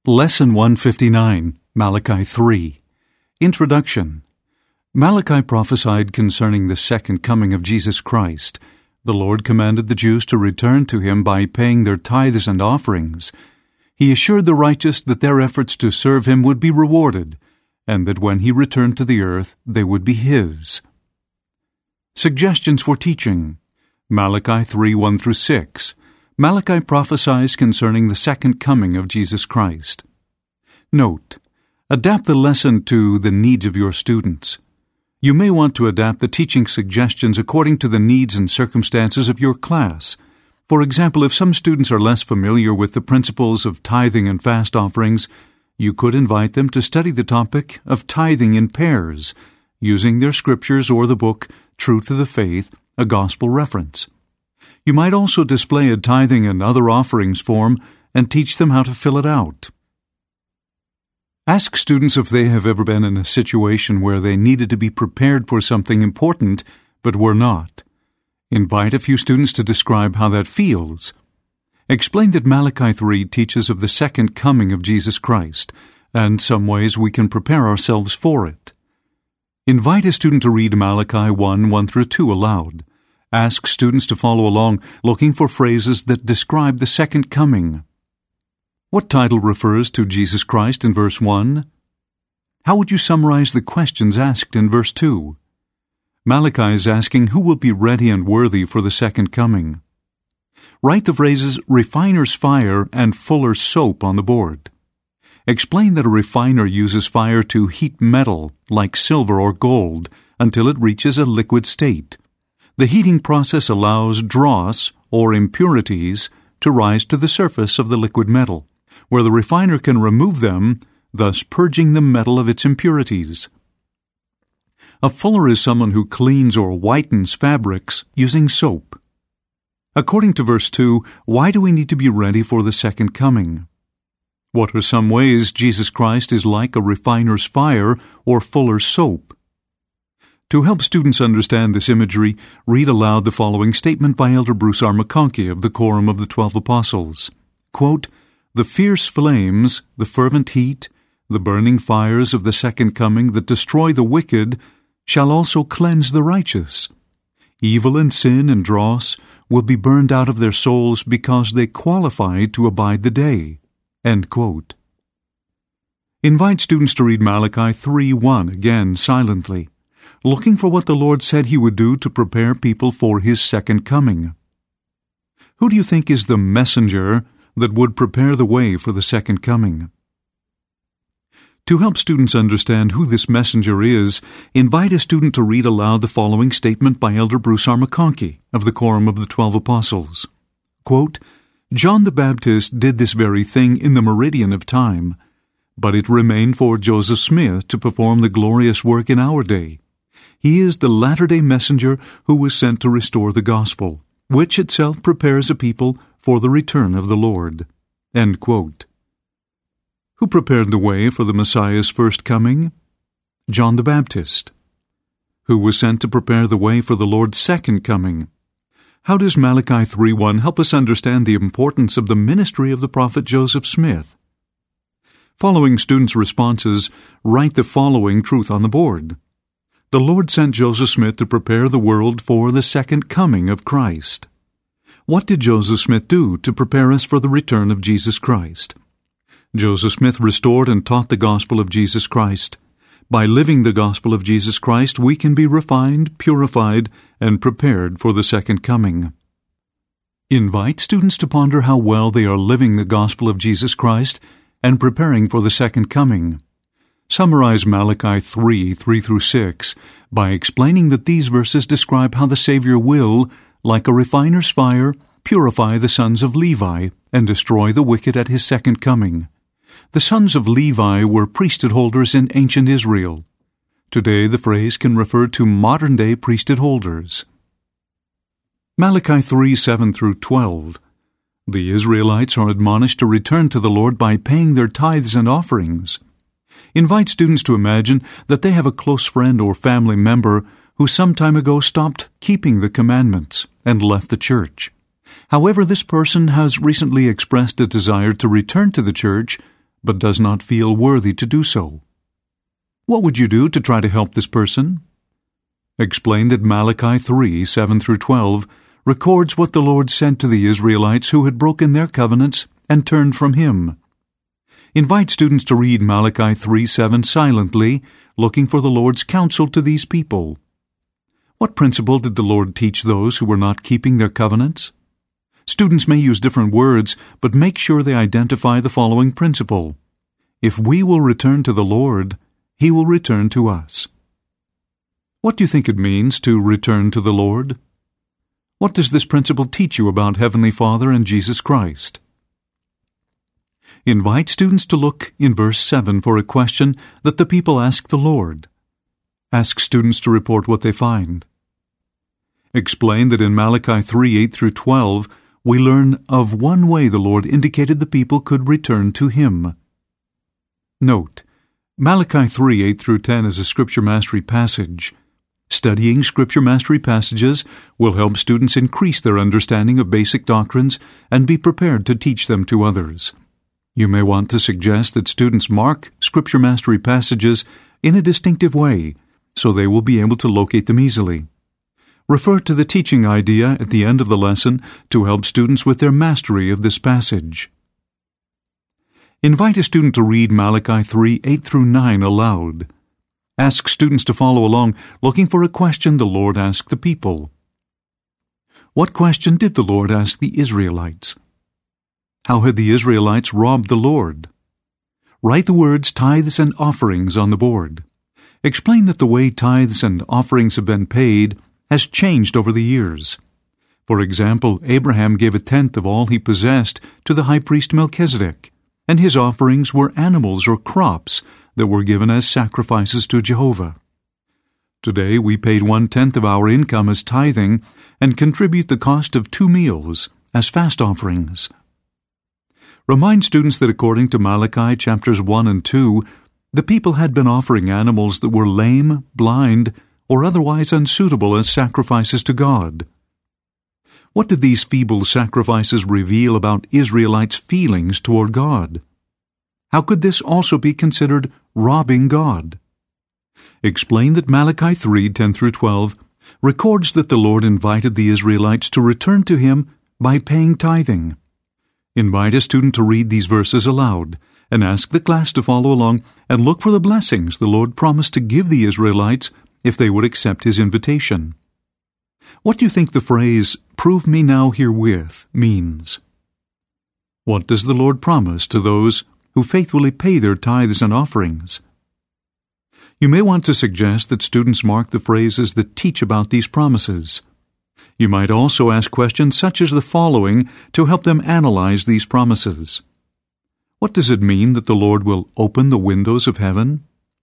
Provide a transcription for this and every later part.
Lesson 159, Malachi 3. Introduction. Malachi prophesied concerning the second coming of Jesus Christ. The Lord commanded the Jews to return to Him by paying their tithes and offerings. He assured the righteous that their efforts to serve Him would be rewarded, and that when He returned to the earth, they would be His. Suggestions for teaching. Malachi 3, 1-6. Malachi prophesies concerning the second coming of Jesus Christ. Note: adapt the lesson to the needs of your students. You may want to adapt the teaching suggestions according to the needs and circumstances of your class. For example, if some students are less familiar with the principles of tithing and fast offerings, you could invite them to study the topic of tithing in pairs, using their scriptures or the book True to the Faith, a gospel reference. You might also display a tithing and other offerings form and teach them how to fill it out. Ask students if they have ever been in a situation where they needed to be prepared for something important but were not. Invite a few students to describe how that feels. Explain that Malachi 3 teaches of the second coming of Jesus Christ and some ways we can prepare ourselves for it. Invite a student to read Malachi 1, 1-2 aloud. Ask students to follow along, looking for phrases that describe the second coming. What title refers to Jesus Christ in verse 1? How would you summarize the questions asked in verse 2? Malachi is asking who will be ready and worthy for the second coming. Write the phrases refiner's fire and fuller's soap on the board. Explain that a refiner uses fire to heat metal, like silver or gold, until it reaches a liquid state. The heating process allows dross, or impurities, to rise to the surface of the liquid metal, where the refiner can remove them, thus purging the metal of its impurities. A fuller is someone who cleans or whitens fabrics using soap. According to verse 2, why do we need to be ready for the second coming? What are some ways Jesus Christ is like a refiner's fire or fuller's soap? To help students understand this imagery, read aloud the following statement by Elder Bruce R. McConkie of the Quorum of the 12 Apostles. Quote, "The fierce flames, the fervent heat, the burning fires of the second coming that destroy the wicked shall also cleanse the righteous. Evil and sin and dross will be burned out of their souls because they qualify to abide the day." End quote. Invite students to read Malachi 3:1 again silently, looking for what the Lord said He would do to prepare people for His second coming. Who do you think is the messenger that would prepare the way for the second coming? To help students understand who this messenger is, invite a student to read aloud the following statement by Elder Bruce R. McConkie of the Quorum of the 12 Apostles. Quote, "John the Baptist did this very thing in the meridian of time, but it remained for Joseph Smith to perform the glorious work in our day. He is the latter-day messenger who was sent to restore the gospel, which itself prepares a people for the return of the Lord." End quote. Who prepared the way for the Messiah's first coming? John the Baptist. Who was sent to prepare the way for the Lord's second coming? How does Malachi 3:1 help us understand the importance of the ministry of the prophet Joseph Smith? Following students' responses, write the following truth on the board. The Lord sent Joseph Smith to prepare the world for the second coming of Christ. What did Joseph Smith do to prepare us for the return of Jesus Christ? Joseph Smith restored and taught the gospel of Jesus Christ. By living the gospel of Jesus Christ, we can be refined, purified, and prepared for the second coming. Invite students to ponder how well they are living the gospel of Jesus Christ and preparing for the second coming. Summarize Malachi 3, 3-6 by explaining that these verses describe how the Savior will, like a refiner's fire, purify the sons of Levi and destroy the wicked at His second coming. The sons of Levi were priesthood holders in ancient Israel. Today the phrase can refer to modern-day priesthood holders. Malachi 3, 7-12. The Israelites are admonished to return to the Lord by paying their tithes and offerings. Invite students to imagine that they have a close friend or family member who some time ago stopped keeping the commandments and left the church. However, this person has recently expressed a desire to return to the church but does not feel worthy to do so. What would you do to try to help this person? Explain that Malachi 3:7-12 records what the Lord said to the Israelites who had broken their covenants and turned from Him. Invite students to read Malachi 3:7 silently, looking for the Lord's counsel to these people. What principle did the Lord teach those who were not keeping their covenants? Students may use different words, but make sure they identify the following principle. If we will return to the Lord, He will return to us. What do you think it means to return to the Lord? What does this principle teach you about Heavenly Father and Jesus Christ? Invite students to look in verse 7 for a question that the people ask the Lord. Ask students to report what they find. Explain that in Malachi 3:8-12, we learn of one way the Lord indicated the people could return to Him. Note, Malachi 3:8-10 is a Scripture Mastery passage. Studying Scripture Mastery passages will help students increase their understanding of basic doctrines and be prepared to teach them to others. You may want to suggest that students mark Scripture Mastery passages in a distinctive way so they will be able to locate them easily. Refer to the teaching idea at the end of the lesson to help students with their mastery of this passage. Invite a student to read Malachi 3:8-9 aloud. Ask students to follow along, looking for a question the Lord asked the people. What question did the Lord ask the Israelites? How had the Israelites robbed the Lord? Write the words tithes and offerings on the board. Explain that the way tithes and offerings have been paid has changed over the years. For example, Abraham gave a tenth of all he possessed to the high priest Melchizedek, and his offerings were animals or crops that were given as sacrifices to Jehovah. Today we paid 1/10 of our income as tithing and contribute the cost of 2 meals as fast offerings. Remind students that according to Malachi chapters 1 and 2, the people had been offering animals that were lame, blind, or otherwise unsuitable as sacrifices to God. What did these feeble sacrifices reveal about Israelites' feelings toward God? How could this also be considered robbing God? Explain that Malachi 3:10-12 records that the Lord invited the Israelites to return to Him by paying tithing. Invite a student to read these verses aloud and ask the class to follow along and look for the blessings the Lord promised to give the Israelites if they would accept His invitation. What do you think the phrase, "Prove me now herewith," means? What does the Lord promise to those who faithfully pay their tithes and offerings? You may want to suggest that students mark the phrases that teach about these promises. You might also ask questions such as the following to help them analyze these promises. What does it mean that the Lord will open the windows of heaven?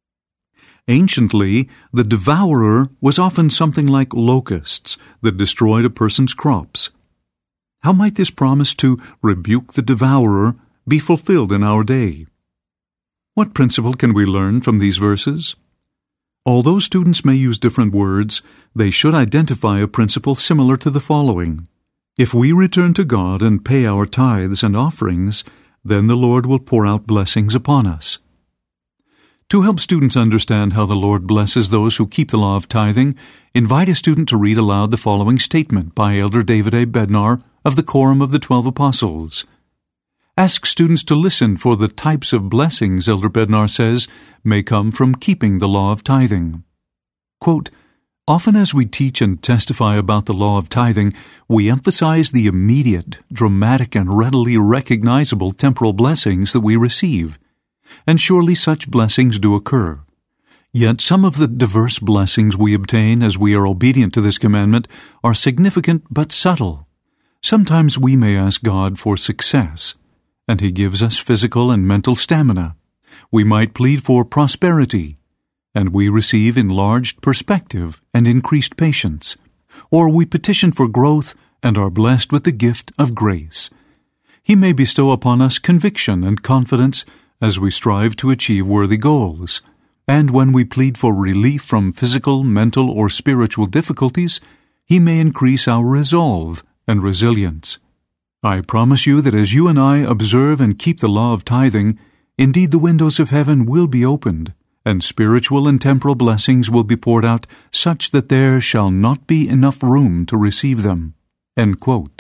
Anciently, the devourer was often something like locusts that destroyed a person's crops. How might this promise to rebuke the devourer be fulfilled in our day? What principle can we learn from these verses? Although students may use different words, they should identify a principle similar to the following. If we return to God and pay our tithes and offerings, then the Lord will pour out blessings upon us. To help students understand how the Lord blesses those who keep the law of tithing, invite a student to read aloud the following statement by Elder David A. Bednar of the Quorum of the 12 Apostles. Ask students to listen for the types of blessings, Elder Bednar says, may come from keeping the law of tithing. Quote, "Often as we teach and testify about the law of tithing, we emphasize the immediate, dramatic, and readily recognizable temporal blessings that we receive. And surely such blessings do occur. Yet some of the diverse blessings we obtain as we are obedient to this commandment are significant but subtle. Sometimes we may ask God for success, and He gives us physical and mental stamina. We might plead for prosperity, and we receive enlarged perspective and increased patience. Or we petition for growth and are blessed with the gift of grace. He may bestow upon us conviction and confidence as we strive to achieve worthy goals. And when we plead for relief from physical, mental, or spiritual difficulties, He may increase our resolve and resilience. I promise you that as you and I observe and keep the law of tithing, Indeed, the windows of heaven will be opened, and spiritual and temporal blessings will be poured out such that there shall not be enough room to receive them." End quote.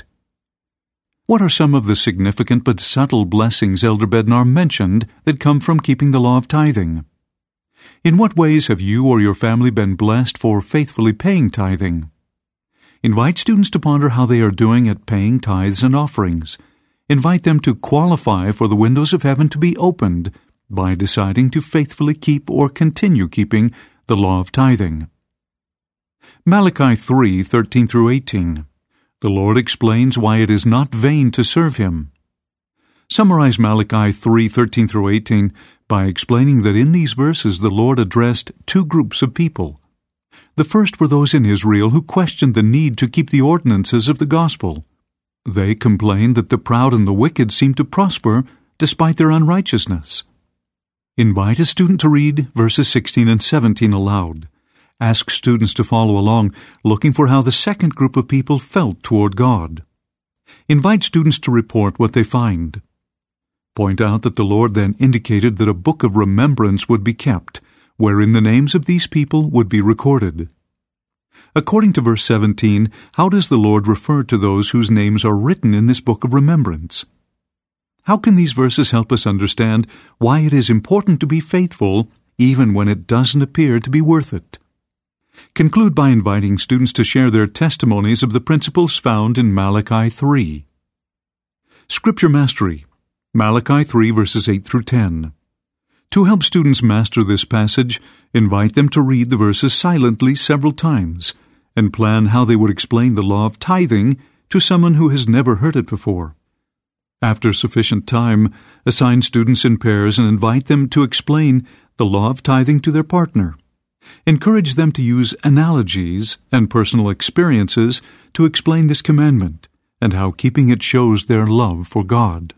What are some of the significant but subtle blessings Elder Bednar mentioned that come from keeping the law of tithing? In what ways have you or your family been blessed for faithfully paying tithing? Invite students to ponder how they are doing at paying tithes and offerings. Invite them to qualify for the windows of heaven to be opened by deciding to faithfully keep or continue keeping the law of tithing. Malachi 3:13-18. The Lord explains why it is not vain to serve Him. Summarize Malachi 3:13-18 by explaining that in these verses the Lord addressed two groups of people. The first were those in Israel who questioned the need to keep the ordinances of the gospel. They complained that the proud and the wicked seemed to prosper despite their unrighteousness. Invite a student to read verses 16 and 17 aloud. Ask students to follow along, looking for how the second group of people felt toward God. Invite students to report what they find. Point out that the Lord then indicated that a book of remembrance would be kept, wherein the names of these people would be recorded. According to verse 17, how does the Lord refer to those whose names are written in this book of remembrance? How can these verses help us understand why it is important to be faithful even when it doesn't appear to be worth it? Conclude by inviting students to share their testimonies of the principles found in Malachi 3. Scripture Mastery, Malachi 3 verses 8-10. To help students master this passage, invite them to read the verses silently several times and plan how they would explain the law of tithing to someone who has never heard it before. After sufficient time, assign students in pairs and invite them to explain the law of tithing to their partner. Encourage them to use analogies and personal experiences to explain this commandment and how keeping it shows their love for God.